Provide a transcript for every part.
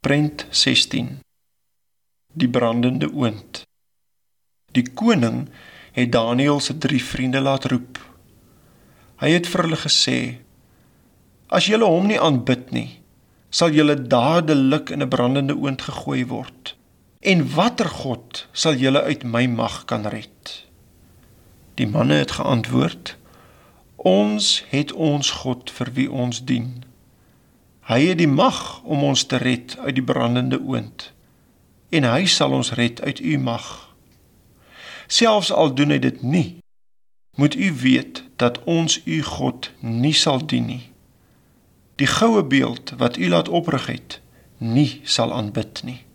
Prent 16. Die brandende oond. Die koning het Daniël se 3 vriende laat roep. Hy het vir hulle gesê, as julle hom nie aanbid nie, sal julle dadelik in 'n brandende oond gegooi word. En watter God sal julle uit my mag kan red? Die manne het geantwoord, ons het ons God vir wie ons dien. Hy het die mag om ons te red uit die brandende oond, en hy sal ons red uit u mag. Selfs al doen hy dit nie, moet u weet dat ons u God nie sal dien nie. Die goue beeld wat u laat oprig het, nie sal aanbid nie.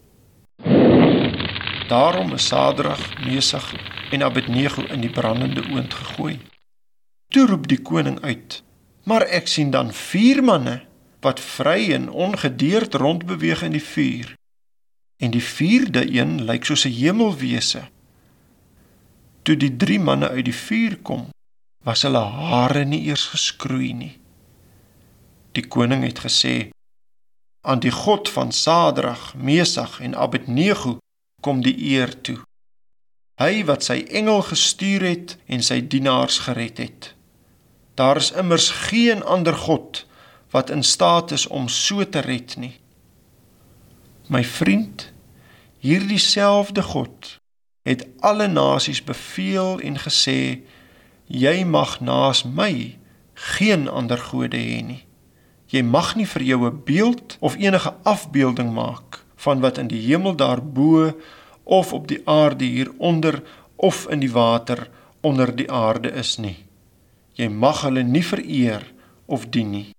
Daarom is Sadrag, Mesach en Abednego in die brandende oond gegooi. Toe roep die koning uit, maar ek sien dan 4 manne, wat vry en ongedeerd rondbeweeg in die vuur. En die 4de een lyk soos 'n hemelwese. Toe die 3 manne uit die vuur kom, was hulle hare nie eers geskroei nie. Die koning het gesê, aan die God van Sadrag, Mesach en Abednego kom die eer toe. Hy wat sy engel gestuur het en sy dienaars gered het. Daar is immers geen ander God wat in staat is om so te red nie. My vriend, hierdie selfde God het alle nasies beveel en gesê, jy mag naas my geen ander gode hê nie. Jy mag nie vir jou 'n beeld of enige afbeelding maak van wat in die hemel daarbo of op die aarde hieronder of in die water onder die aarde is nie. Jy mag hulle nie vereer of dien nie.